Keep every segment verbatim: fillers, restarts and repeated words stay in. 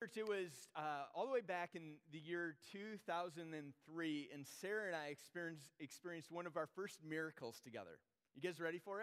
church, it was uh, all the way back in the year two thousand three, and Sarah and I experienced, experienced one of our first miracles together. You guys ready for it?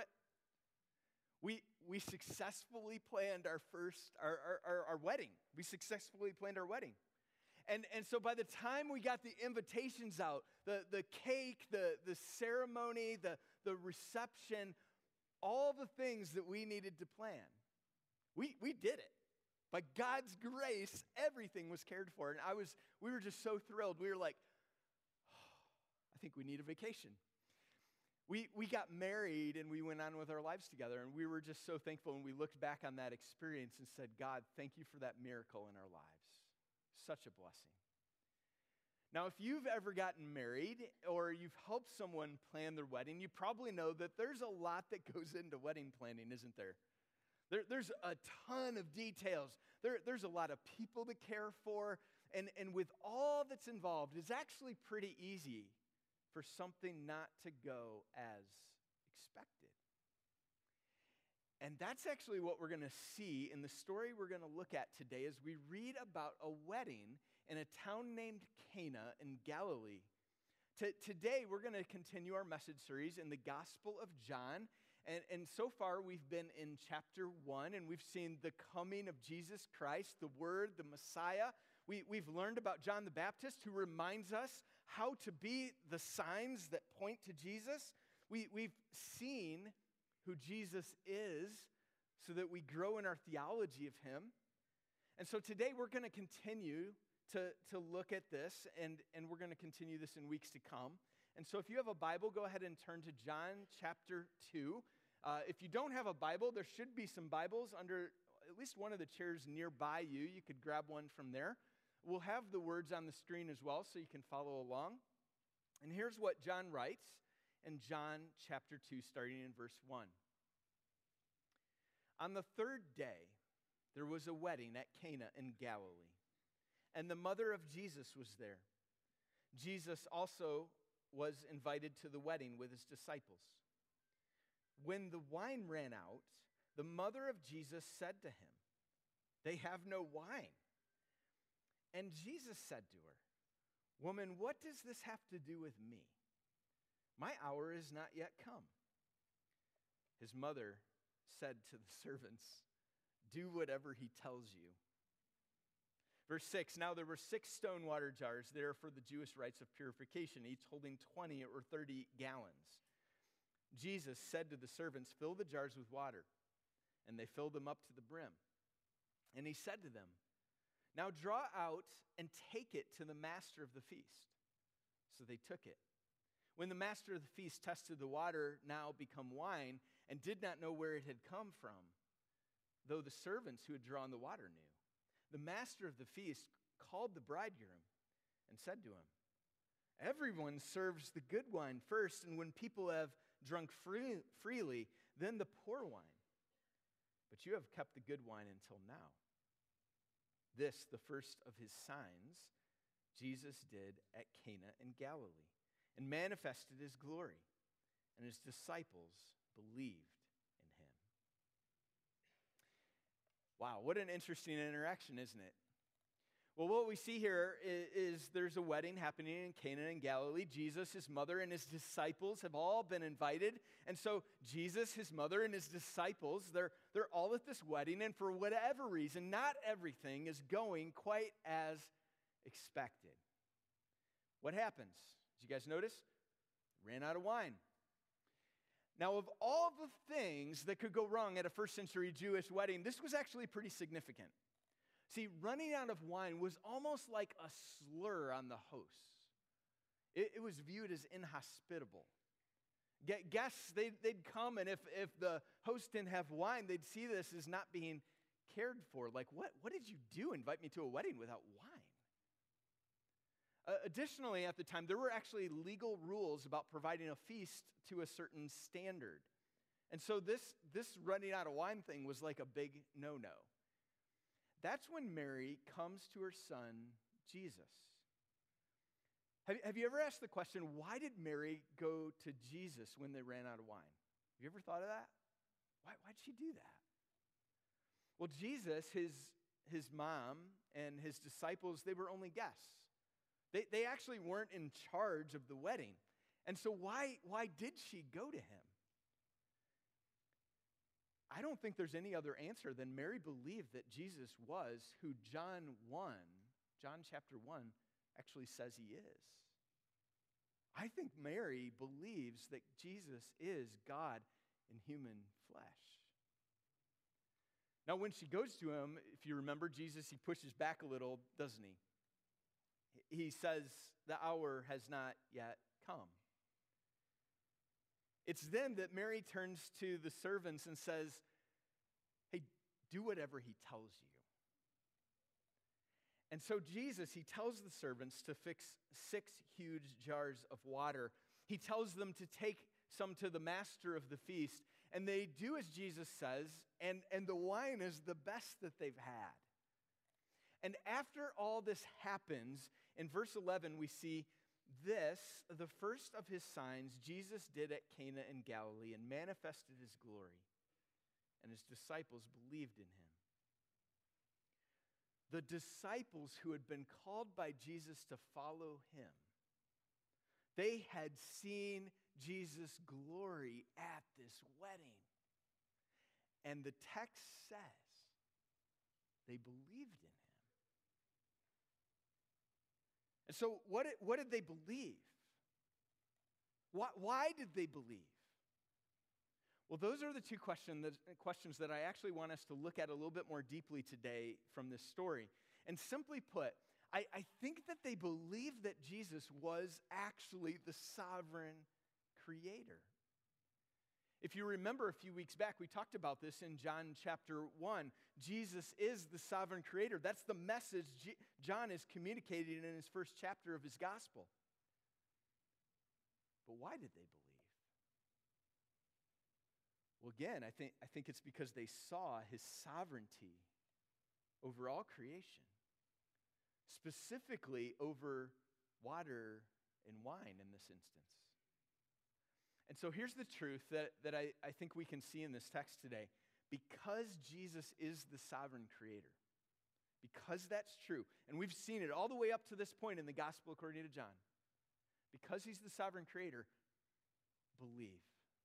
We we successfully planned our first, our, our, our, our wedding. We successfully planned our wedding. And, and so by the time we got the invitations out, the, the cake, the, the ceremony, the, the reception, all the things that we needed to plan, we, we did it. By God's grace, everything was cared for. And I was, we were just so thrilled. We were like, oh, I think we need a vacation. We, we got married and we went on with our lives together. And we were just so thankful. And we looked back on that experience and said, God, thank you for that miracle in our lives. Such a blessing. Now, if you've ever gotten married or you've helped someone plan their wedding, you probably know that there's a lot that goes into wedding planning, isn't there? There, there's a ton of details. There, there's a lot of people to care for. And, and with all that's involved, it's actually pretty easy for something not to go as expected. And that's actually what we're going to see in the story we're going to look at today as we read about a wedding in a town named Cana in Galilee. T- today, we're going to continue our message series in the Gospel of John. And, and so far, we've been in chapter one, and we've seen the coming of Jesus Christ, the Word, the Messiah. We, we've learned about John the Baptist, who reminds us how to be the signs that point to Jesus. We, we've seen who Jesus is so that we grow in our theology of him. And so today, we're going to continue to, to look at this, and, and we're going to continue this in weeks to come. And so if you have a Bible, go ahead and turn to John chapter two. Uh, if you don't have a Bible, there should be some Bibles under at least one of the chairs nearby you. You could grab one from there. We'll have the words on the screen as well so you can follow along. And here's what John writes in John chapter two, starting in verse one. On the third day, there was a wedding at Cana in Galilee, and the mother of Jesus was there. Jesus also was invited to the wedding with his disciples. When the wine ran out, the mother of Jesus said to him, "They have no wine." And Jesus said to her, "Woman, what does this have to do with me? My hour is not yet come." His mother said to the servants, "Do whatever he tells you." Verse six, now there were six stone water jars there for the Jewish rites of purification, each holding twenty or thirty gallons. Jesus said to the servants, "Fill the jars with water." And they filled them up to the brim. And he said to them, "Now draw out and take it to the master of the feast." So they took it. When the master of the feast tested the water, now become wine, and did not know where it had come from, though the servants who had drawn the water knew, the master of the feast called the bridegroom and said to him, "Everyone serves the good wine first, and when people have drunk free, freely, then the poor wine. But you have kept the good wine until now." This, the first of his signs, Jesus did at Cana in Galilee, and manifested his glory, and his disciples believed in him. Wow, what an interesting interaction, isn't it? Well, what we see here is, is there's a wedding happening in Cana in Galilee. Jesus, his mother, and his disciples have all been invited. And so Jesus, his mother, and his disciples, they're, they're all at this wedding. And for whatever reason, not everything is going quite as expected. What happens? Did you guys notice? Ran out of wine. Now, of all the things that could go wrong at a first century Jewish wedding, this was actually pretty significant. See, running out of wine was almost like a slur on the hosts. It, it was viewed as inhospitable. Guests, they'd, they'd come, and if, if the host didn't have wine, they'd see this as not being cared for. Like, what, what did you do? Invite me to a wedding without wine? Uh, additionally, at the time, there were actually legal rules about providing a feast to a certain standard. And so this, this running out of wine thing was like a big no-no. That's when Mary comes to her son, Jesus. Have, have you ever asked the question, why did Mary go to Jesus when they ran out of wine? Have you ever thought of that? Why, why'd she do that? Well, Jesus, his, his mom, and his disciples, they were only guests. They, they actually weren't in charge of the wedding. And so why, why did she go to him? I don't think there's any other answer than Mary believed that Jesus was who John one, John chapter one, actually says he is. I think Mary believes that Jesus is God in human flesh. Now, when she goes to him, if you remember Jesus, he pushes back a little, doesn't he? He says, the hour has not yet come. It's then that Mary turns to the servants and says, hey, do whatever he tells you. And so Jesus, he tells the servants to fix six huge jars of water. He tells them to take some to the master of the feast. And they do as Jesus says, and, and the wine is the best that they've had. And after all this happens, in verse eleven, we see this, the first of his signs, Jesus did at Cana in Galilee and manifested his glory, and his disciples believed in him. The disciples who had been called by Jesus to follow him, they had seen Jesus' glory at this wedding. And the text says they believed in him. And so what did, what did they believe? Why, why did they believe? Well, those are the two question that, questions that I actually want us to look at a little bit more deeply today from this story. And simply put, I, I think that they believed that Jesus was actually the sovereign creator. If you remember a few weeks back, we talked about this in John chapter one. Jesus is the sovereign creator. That's the message G- John is communicating in his first chapter of his gospel. But why did they believe? Well, again, I think, I think it's because they saw his sovereignty over all creation, specifically over water and wine in this instance. And so here's the truth that, that I, I think we can see in this text today. Because Jesus is the sovereign creator, because that's true, and we've seen it all the way up to this point in the gospel according to John, because he's the sovereign creator, believe.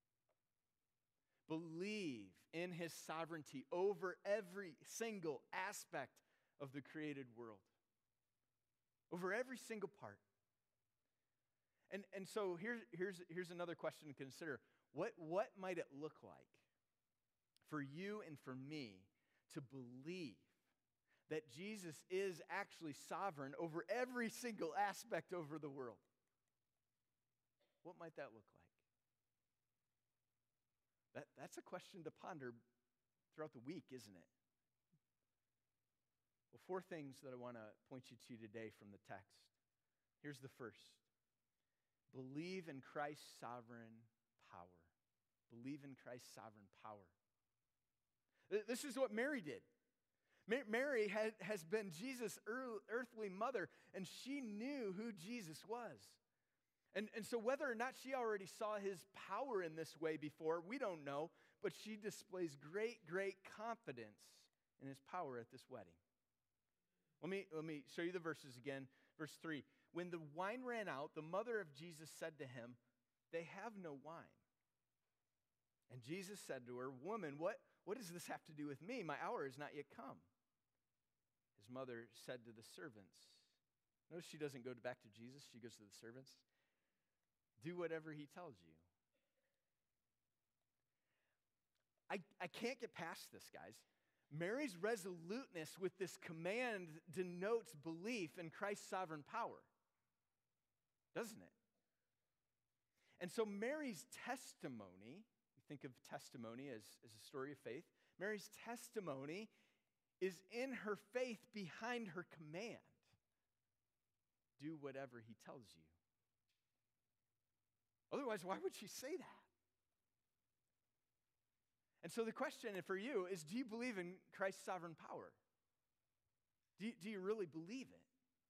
Believe in his sovereignty over every single aspect of the created world, over every single part. And, and so here's, here's, here's another question to consider. What, what might it look like for you and for me to believe that Jesus is actually sovereign over every single aspect over the world? What might that look like? That, that's a question to ponder throughout the week, isn't it? Well, four things that I want to point you to today from the text. Here's the first. Believe in Christ's sovereign power. Believe in Christ's sovereign power. This is what Mary did. Mary had, has been Jesus' earthly mother, and she knew who Jesus was. And, and so whether or not she already saw his power in this way before, we don't know, but she displays great, great confidence in his power at this wedding. Let me, let me show you the verses again. Verse three. When the wine ran out, the mother of Jesus said to him, "They have no wine." And Jesus said to her, "Woman, what, what does this have to do with me? My hour has not yet come." His mother said to the servants, notice she doesn't go back to Jesus, she goes to the servants. "Do whatever he tells you." I, I can't get past this, guys. Mary's resoluteness with this command denotes belief in Christ's sovereign power, doesn't it? And so Mary's testimony, we think of testimony as, as a story of faith. Mary's testimony is in her faith behind her command. Do whatever he tells you. Otherwise, why would she say that? And so the question for you is, do you believe in Christ's sovereign power? Do you, do you really believe it?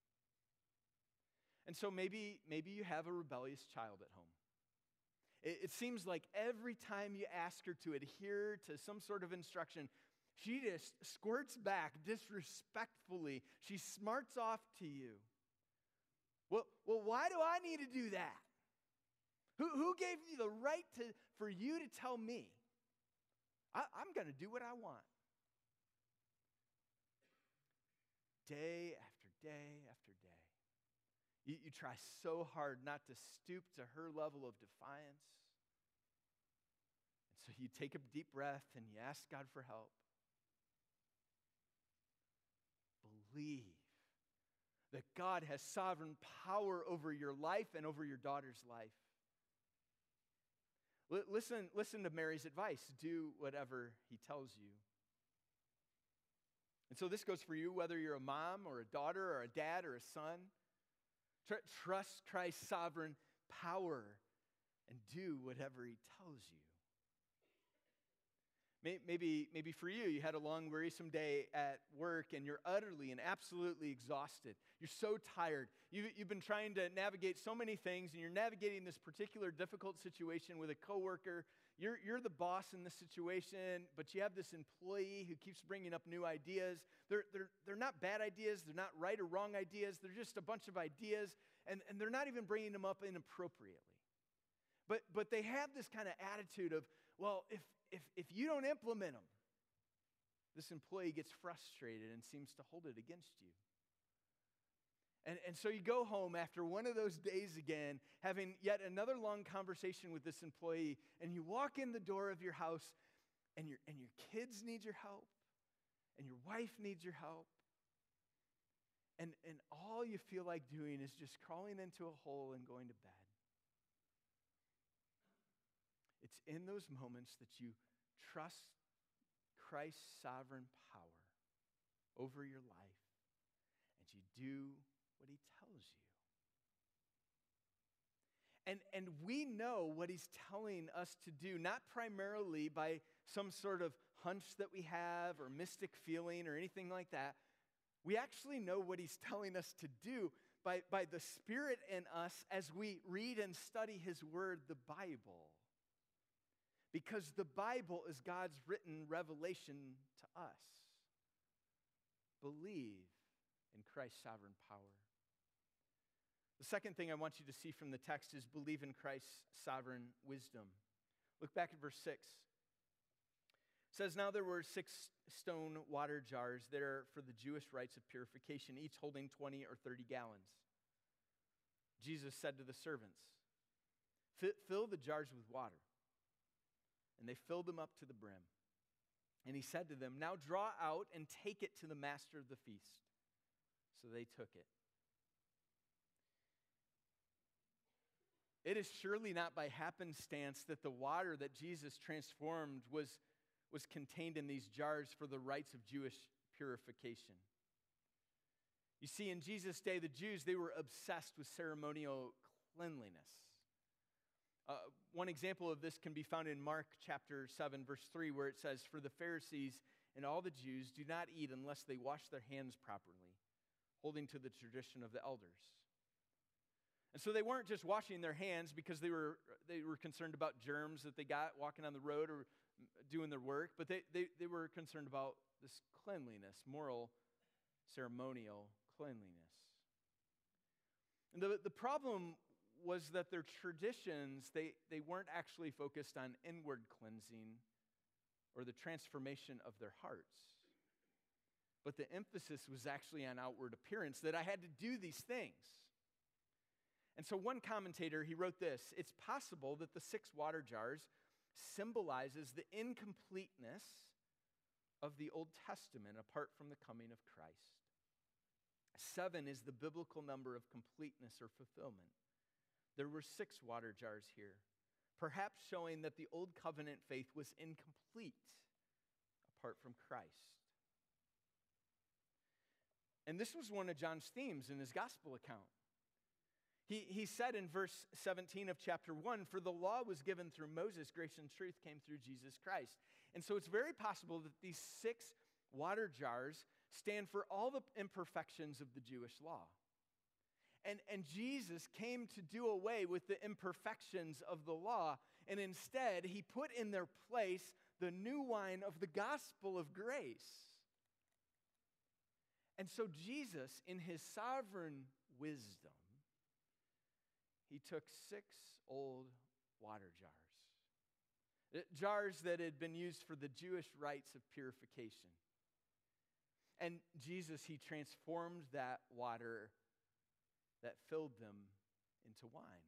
And so maybe, maybe you have a rebellious child at home. It, it seems like every time you ask her to adhere to some sort of instruction, She just squirts back disrespectfully. She smarts off to you. Well, well, why do I need to do that? Who, who gave you the right to, for you to tell me? I, I'm going to do what I want. Day after day after day. You, you try so hard not to stoop to her level of defiance. And so you take a deep breath and you ask God for help. Believe that God has sovereign power over your life and over your daughter's life. L- listen, listen to Mary's advice. Do whatever he tells you. And so this goes for you, whether you're a mom or a daughter or a dad or a son. Tr- trust Christ's sovereign power and do whatever he tells you. Maybe, maybe for you, you had a long, wearisome day at work and you're utterly and absolutely exhausted. You're so tired. You, you've been trying to navigate so many things, and you're navigating this particular difficult situation with a coworker. You're, you're the boss in this situation, but you have this employee who keeps bringing up new ideas. They're, they're, they're not bad ideas. They're not right or wrong ideas. They're just a bunch of ideas, and, and they're not even bringing them up inappropriately. But, but they have this kind of attitude of, well, if, if, if you don't implement them, this employee gets frustrated and seems to hold it against you. And, and so you go home after one of those days again, having yet another long conversation with this employee, and you walk in the door of your house, and your, and your kids need your help, and your wife needs your help, and, and all you feel like doing is just crawling into a hole and going to bed. It's in those moments that you trust Christ's sovereign power over your life, and you do what he tells you. And, and we know what he's telling us to do, not primarily by some sort of hunch that we have or mystic feeling or anything like that. We actually know what he's telling us to do by, by the Spirit in us as we read and study his word, the Bible. Because the Bible is God's written revelation to us. Believe in Christ's sovereign power. The second thing I want you to see from the text is believe in Christ's sovereign wisdom. Look back at verse six. It says, now there were six stone water jars there for the Jewish rites of purification, each holding twenty or thirty gallons. Jesus said to the servants, fill the jars with water. And they filled them up to the brim. And he said to them, now draw out and take it to the master of the feast. So they took it. It is surely not by happenstance that the water that Jesus transformed was, was contained in these jars for the rites of Jewish purification. You see, in Jesus' day, the Jews, they were obsessed with ceremonial cleanliness. Uh, one example of this can be found in Mark chapter seven, verse three, where it says, for the Pharisees and all the Jews do not eat unless they wash their hands properly, holding to the tradition of the elders. And so they weren't just washing their hands because they were, they were concerned about germs that they got walking on the road or doing their work, but they, they, they were concerned about this cleanliness, moral, ceremonial cleanliness. And the, the problem was that their traditions, they, they weren't actually focused on inward cleansing or the transformation of their hearts. But the emphasis was actually on outward appearance, that I had to do these things. And so one commentator, he wrote this, it's possible that the six water jars symbolizes the incompleteness of the Old Testament apart from the coming of Christ. Seven is the biblical number of completeness or fulfillment. There were six water jars here, perhaps showing that the Old Covenant faith was incomplete apart from Christ. And this was one of John's themes in his gospel account. He, he said in verse seventeen of chapter one, for the law was given through Moses, grace and truth came through Jesus Christ. And so it's very possible that these six water jars stand for all the imperfections of the Jewish law. And, and Jesus came to do away with the imperfections of the law, and instead he put in their place the new wine of the gospel of grace. And so Jesus, in his sovereign wisdom, he took six old water jars, jars that had been used for the Jewish rites of purification. And Jesus, he transformed that water that filled them into wine.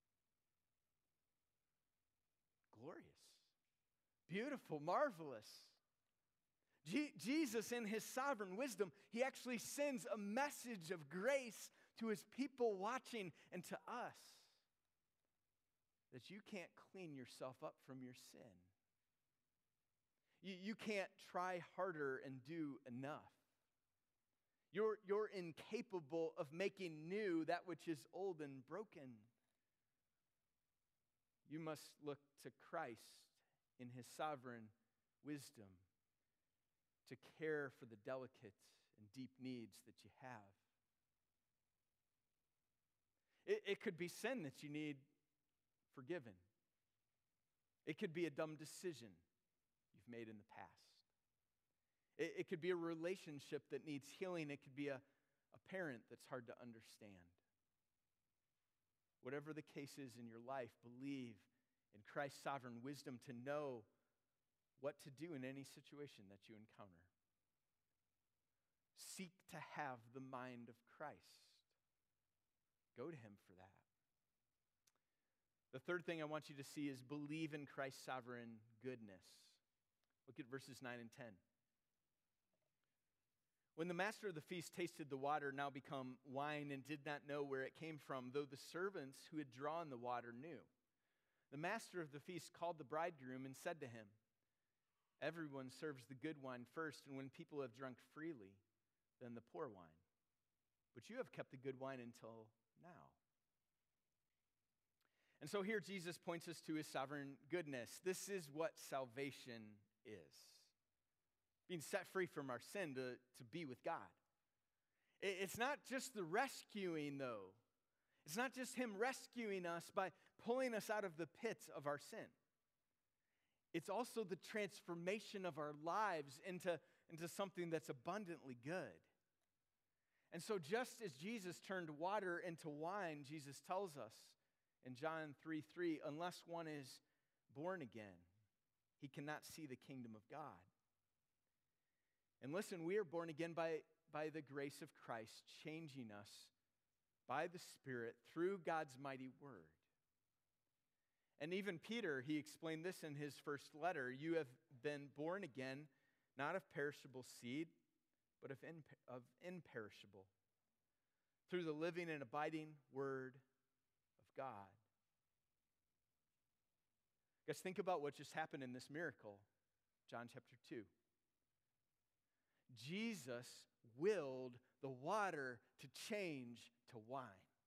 Glorious, beautiful, marvelous. Je- Jesus, in his sovereign wisdom, he actually sends a message of grace to his people watching and to us, that you can't clean yourself up from your sin. You, you can't try harder and do enough. You're, you're incapable of making new that which is old and broken. You must look to Christ in his sovereign wisdom to care for the delicate and deep needs that you have. It, it could be sin that you need forgiven. It could be a dumb decision you've made in the past. It, it could be a relationship that needs healing. It could be a, a parent that's hard to understand. Whatever the case is in your life, believe in Christ's sovereign wisdom to know what to do in any situation that you encounter. Seek to have the mind of Christ. Go to him for that. The third thing I want you to see is believe in Christ's sovereign goodness. Look at verses nine and ten. When the master of the feast tasted the water now become wine and did not know where it came from, though the servants who had drawn the water knew, the master of the feast called the bridegroom and said to him, everyone serves the good wine first, and when people have drunk freely, then the poor wine. But you have kept the good wine until now. And so here Jesus points us to his sovereign goodness. This is what salvation is. Being set free from our sin to, to be with God. It, it's not just the rescuing, though. It's not just him rescuing us by pulling us out of the pits of our sin. It's also the transformation of our lives into, into something that's abundantly good. And so just as Jesus turned water into wine, Jesus tells us in John three three, unless one is born again, he cannot see the kingdom of God. And listen, we are born again by, by the grace of Christ, changing us by the Spirit through God's mighty word. And even Peter, he explained this in his first letter. You have been born again, not of perishable seed, but of, in, of imperishable, through the living and abiding word of God. Guys, think about what just happened in this miracle, John chapter two. Jesus willed the water to change to wine.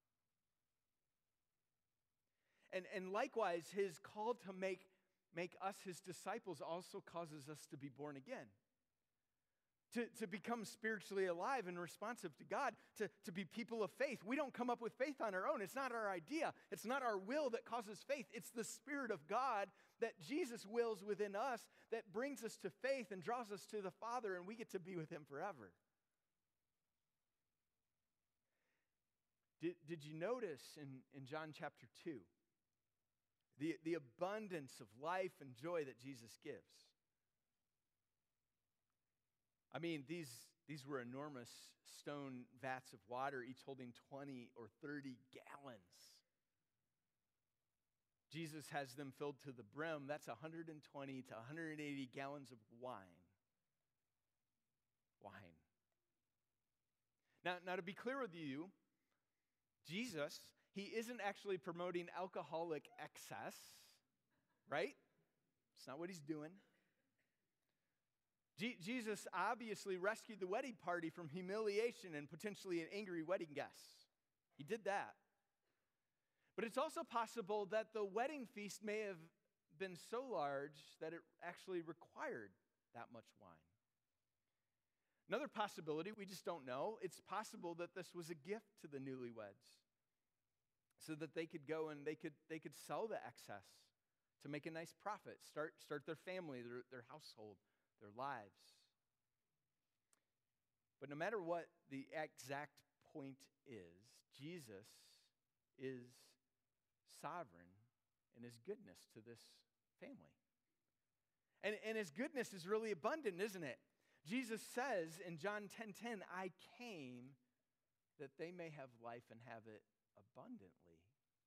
And, and likewise, his call to make, make us his disciples also causes us to be born again. To, to become spiritually alive and responsive to God, to, to be people of faith. We don't come up with faith on our own. It's not our idea. It's not our will that causes faith. It's the Spirit of God that Jesus wills within us that brings us to faith and draws us to the Father, and we get to be with him forever. Did, did you notice in, in John chapter two, the, the abundance of life and joy that Jesus gives? I mean, these, these were enormous stone vats of water, each holding twenty or thirty gallons. Jesus has them filled to the brim. That's one hundred twenty to one hundred eighty gallons of wine. Wine. Now, now, to be clear with you, Jesus, he isn't actually promoting alcoholic excess, right? It's not what he's doing. Je- Jesus obviously rescued the wedding party from humiliation and potentially an angry wedding guest. He did that. But it's also possible that the wedding feast may have been so large that it actually required that much wine. Another possibility, we just don't know, it's possible that this was a gift to the newlyweds so that they could go and they could, they could sell the excess to make a nice profit, start, start their family, their, their household, their lives. But no matter what the exact point is, Jesus is sovereign in his goodness to this family. And, and his goodness is really abundant, isn't it? Jesus says in John ten ten, I came that they may have life and have it abundantly.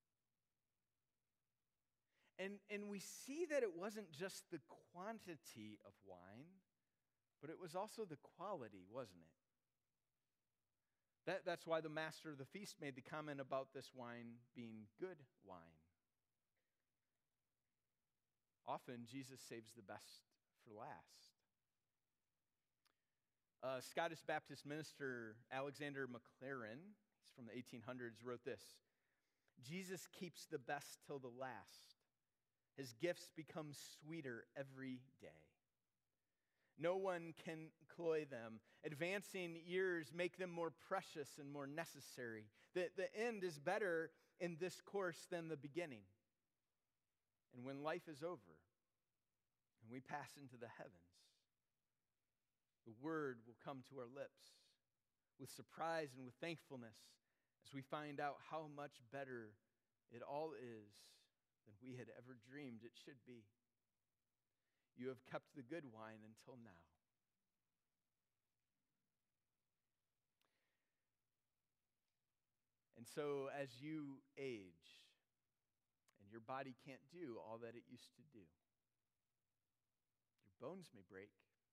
And, and we see that it wasn't just the quantity of wine, but it was also the quality, wasn't it? That, that's why the master of the feast made the comment about this wine being good wine. Often, Jesus saves the best for last. Uh, Scottish Baptist minister Alexander Maclaren, he's from the eighteen hundreds, wrote this: Jesus keeps the best till the last. His gifts become sweeter every day. No one can cloy them. Advancing years make them more precious and more necessary. The, the end is better in this course than the beginning. And when life is over and we pass into the heavens, the word will come to our lips with surprise and with thankfulness as we find out how much better it all is than we had ever dreamed it should be. You have kept the good wine until now. And so as you age and your body can't do all that it used to do, your bones may break.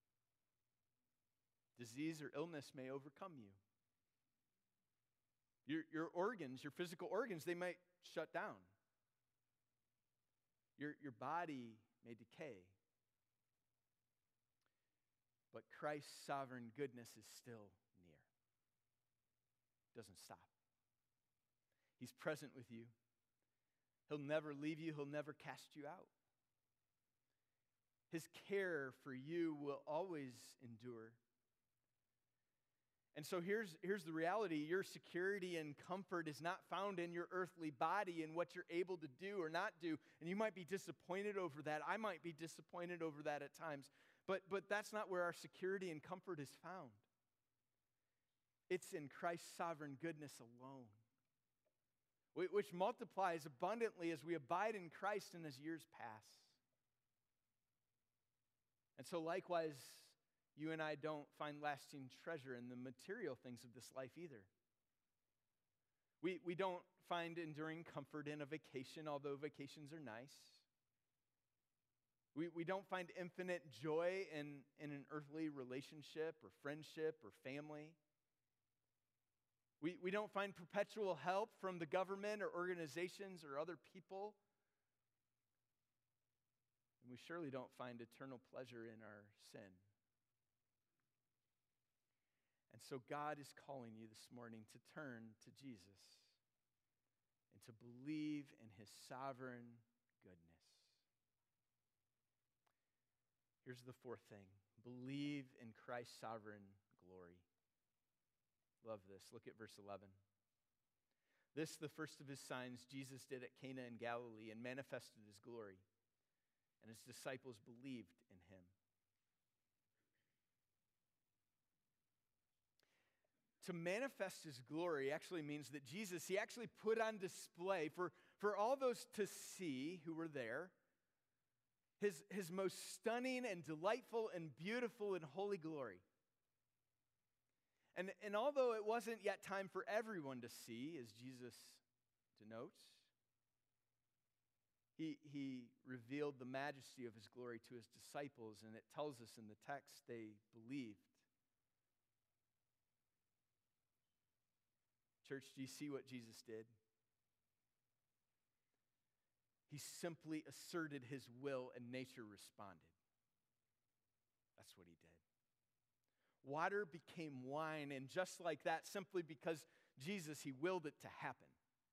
Disease or illness may overcome you. Your, your organs, your physical organs, they might shut down. Your, your body may decay. But Christ's sovereign goodness is still near. It doesn't stop. He's present with you. He'll never leave you. He'll never cast you out. His care for you will always endure. And so here's, here's the reality. Your security and comfort is not found in your earthly body and what you're able to do or not do. And you might be disappointed over that. I might be disappointed over that at times. But, but that's not where our security and comfort is found. It's in Christ's sovereign goodness alone, which multiplies abundantly as we abide in Christ and as years pass. And so likewise, you and I don't find lasting treasure in the material things of this life either. We, we don't find enduring comfort in a vacation, although vacations are nice. We, we don't find infinite joy in, in an earthly relationship or friendship or family. We, we don't find perpetual help from the government or organizations or other people. And we surely don't find eternal pleasure in our sin. And so God is calling you this morning to turn to Jesus and to believe in his sovereign goodness. Here's the fourth thing. Believe in Christ's sovereign glory. Love this. Look at verse eleven. This, the first of his signs, Jesus did at Cana in Galilee and manifested his glory. And his disciples believed in him. To manifest his glory actually means that Jesus, he actually put on display for, for all those to see who were there, his, his most stunning and delightful and beautiful and holy glory. And, and although it wasn't yet time for everyone to see, as Jesus denotes, he, he revealed the majesty of his glory to his disciples, and it tells us in the text they believed. Church, do you see what Jesus did? He simply asserted his will, and nature responded. That's what he did. Water became wine, and just like that, simply because Jesus, he willed it to happen.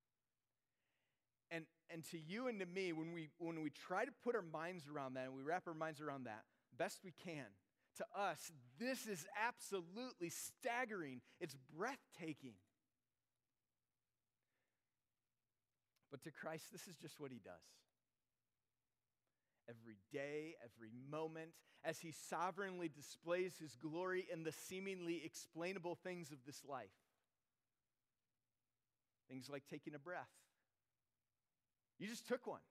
And, and to you and to me, when we, when we try to put our minds around that, and we wrap our minds around that, best we can, to us, this is absolutely staggering. It's breathtaking. But to Christ, this is just what he does. every day, every moment, as he sovereignly displays his glory in the seemingly explainable things of this life. Things like taking a breath. You just took one.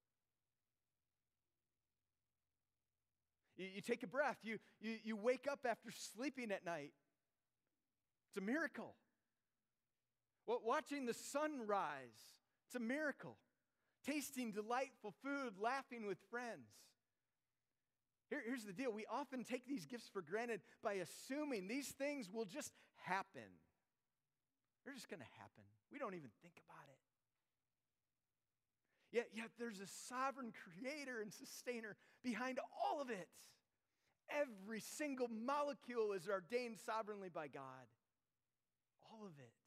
You, you take a breath. You, you, you wake up after sleeping at night. It's a miracle. Well, watching the sun rise, it's a miracle. Tasting delightful food, laughing with friends. Here, here's the deal. We often take these gifts for granted by assuming these things will just happen. They're just going to happen. We don't even think about it. Yet, yet there's a sovereign creator and sustainer behind all of it. Every single molecule is ordained sovereignly by God. All of it.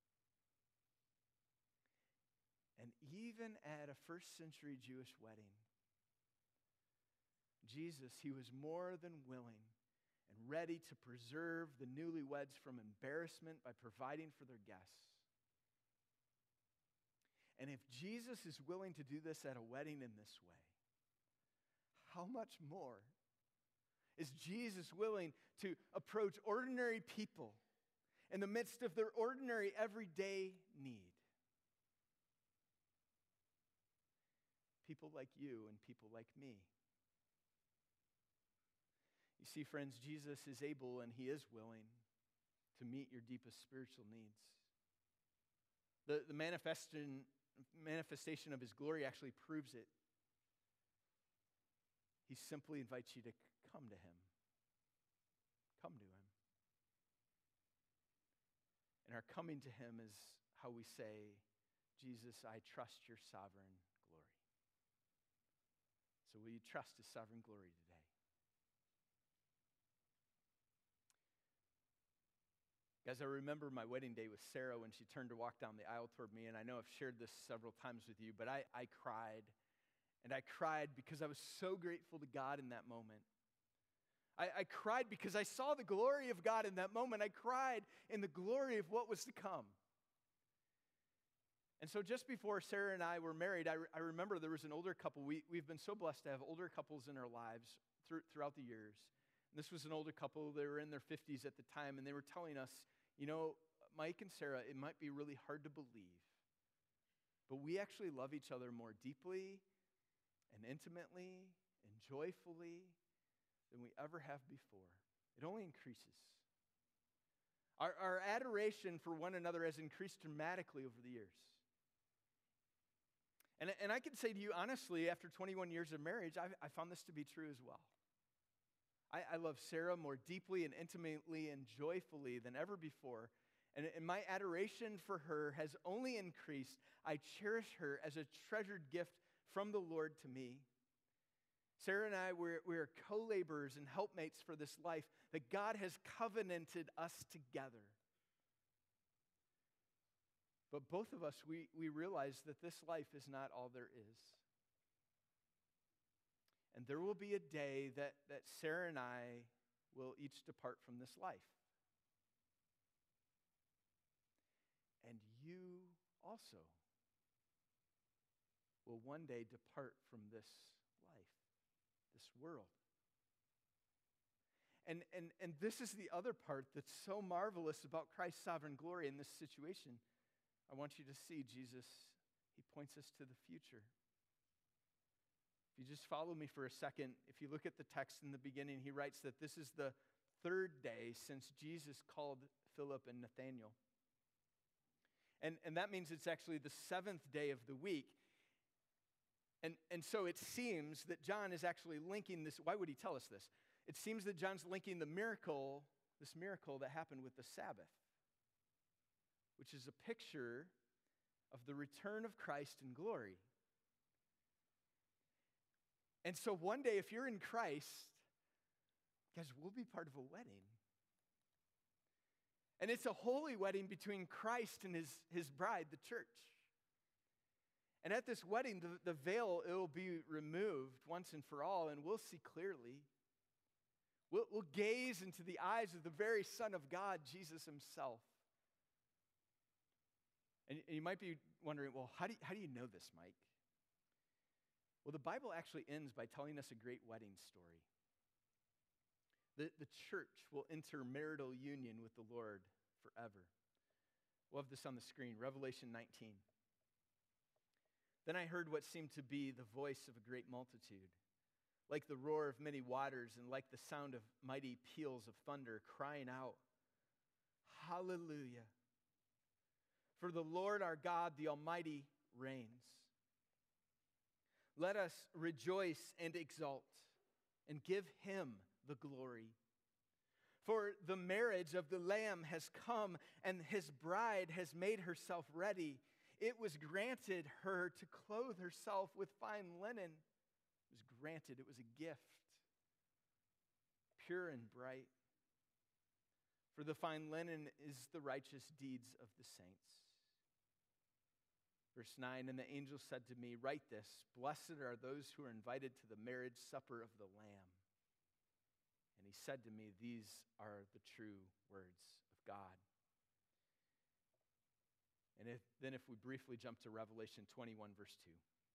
And even at a first century Jewish wedding, Jesus, he was more than willing and ready to preserve the newlyweds from embarrassment by providing for their guests. And if Jesus is willing to do this at a wedding in this way, how much more is Jesus willing to approach ordinary people in the midst of their ordinary everyday need? People like you and people like me. You see, friends, Jesus is able and he is willing to meet your deepest spiritual needs. The, the manifestation, manifestation of his glory actually proves it. He simply invites you to come to him. Come to him. And our coming to him is how we say, Jesus, I trust your sovereign glory. So will you trust his sovereign glory today? Guys, I remember my wedding day with Sarah when she turned to walk down the aisle toward me, and I know I've shared this several times with you, but I, I cried. And I cried because I was so grateful to God in that moment. I, I cried because I saw the glory of God in that moment. I cried in the glory of what was to come. And so just before Sarah and I were married, I, re- I remember there was an older couple. We, we've been so blessed to have older couples in our lives through, throughout the years. And this was an older couple. They were in their fifties at the time, and they were telling us, you know, Mike and Sarah, it might be really hard to believe, but we actually love each other more deeply and intimately and joyfully than we ever have before. It only increases. Our, our adoration for one another has increased dramatically over the years. And, and I can say to you honestly, after twenty-one years of marriage, I've, I found this to be true as well. I, I love Sarah more deeply and intimately and joyfully than ever before. And, and my adoration for her has only increased. I cherish her as a treasured gift from the Lord to me. Sarah and I, we're, we're co-laborers and helpmates for this life that God has covenanted us together. But both of us, we, we realize that this life is not all there is. And there will be a day that, that Sarah and I will each depart from this life. And you also will one day depart from this life, this world. And, and, and this is the other part that's so marvelous about Christ's sovereign glory in this situation. I want you to see Jesus, he points us to the future. If you just follow me for a second, if you look at the text in the beginning, he writes that this is the third day since Jesus called Philip and Nathanael. And, and that means it's actually the seventh day of the week. And, and so it seems that John is actually linking this. Why would he tell us this? It seems that John's linking the miracle, this miracle that happened with the Sabbath, which is a picture of the return of Christ in glory. And so one day, if you're in Christ, guys, we'll be part of a wedding. And it's a holy wedding between Christ and his, his bride, the church. And at this wedding, the, the veil, it will be removed once and for all, and we'll see clearly. We'll, we'll gaze into the eyes of the very Son of God, Jesus himself. And you might be wondering, well, how do you, how do you know this, Mike? Well, the Bible actually ends by telling us a great wedding story. The, the church will enter marital union with the Lord forever. We'll have this on the screen, Revelation nineteen. Then I heard what seemed to be the voice of a great multitude, like the roar of many waters and like the sound of mighty peals of thunder, crying out, Hallelujah! For the Lord our God, the Almighty, reigns. Let us rejoice and exult and give him the glory. For the marriage of the Lamb has come, and his bride has made herself ready. It was granted her to clothe herself with fine linen. It was granted, it was a gift, pure and bright. For the fine linen is the righteous deeds of the saints. Verse nine, and the angel said to me, write this, blessed are those who are invited to the marriage supper of the Lamb. And he said to me, these are the true words of God. And if, then if we briefly jump to Revelation twenty-one, verse two.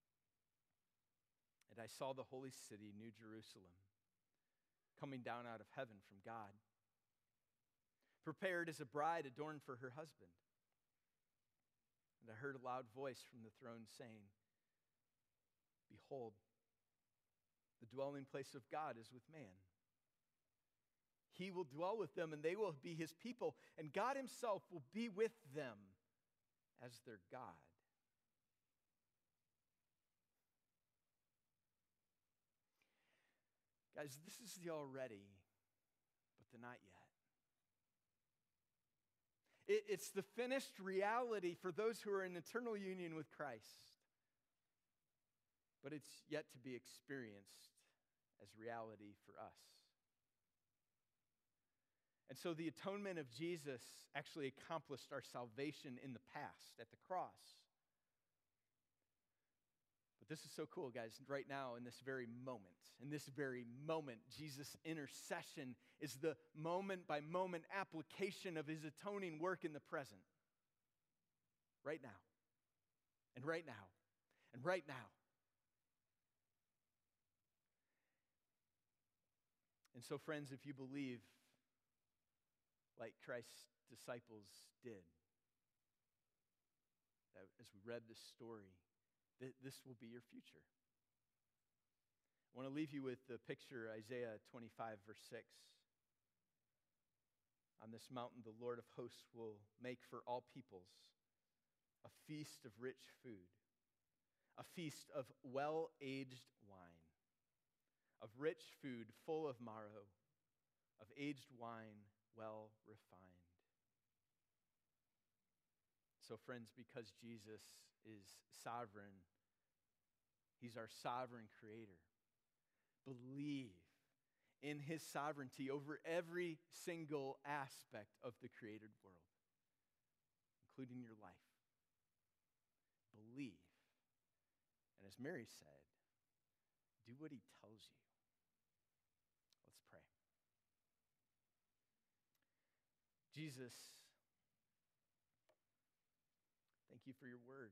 And I saw the holy city, New Jerusalem, coming down out of heaven from God, prepared as a bride adorned for her husband. And I heard a loud voice from the throne saying, behold, the dwelling place of God is with man. He will dwell with them, and they will be his people, and God himself will be with them as their God. Guys, this is the already, but the not yet. It, it's the finished reality for those who are in eternal union with Christ. But it's yet to be experienced as reality for us. And so the atonement of Jesus actually accomplished our salvation in the past at the cross. But this is so cool, guys. Right now, in this very moment, in this very moment, Jesus' intercession is the moment-by-moment application of his atoning work in the present. Right now. And right now. And right now. And so, friends, if you believe like Christ's disciples did, that as we read this story, that this will be your future. I want to leave you with the picture, Isaiah twenty-five, verse six. On this mountain, the Lord of hosts will make for all peoples a feast of rich food, a feast of well-aged wine, of rich food full of marrow, of aged wine well refined. So, friends, because Jesus is sovereign, he's our sovereign creator. Believe in his sovereignty over every single aspect of the created world, including your life. Believe. And as Mary said, do what he tells you. Let's pray. Jesus, thank you for your word.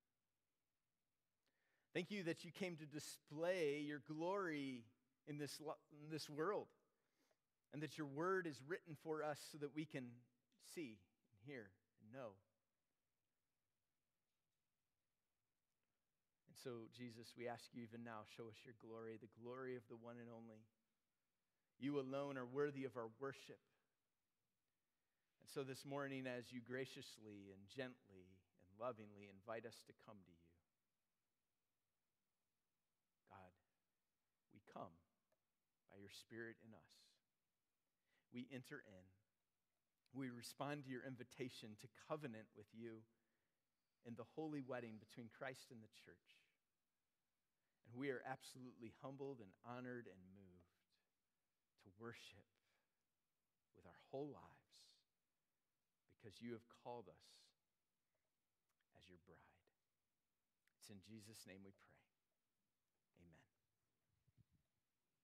Thank you that you came to display your glory in this, in this world, and that your word is written for us so that we can see and hear and know. And so, Jesus, we ask you even now, show us your glory, the glory of the one and only. You alone are worthy of our worship. And so this morning, as you graciously and gently and lovingly invite us to come to you, God, we come by your Spirit in us. We enter in. We respond to your invitation to covenant with you in the holy wedding between Christ and the church. And we are absolutely humbled and honored and moved to worship with our whole lives, because you have called us as your bride. It's in Jesus' name we pray.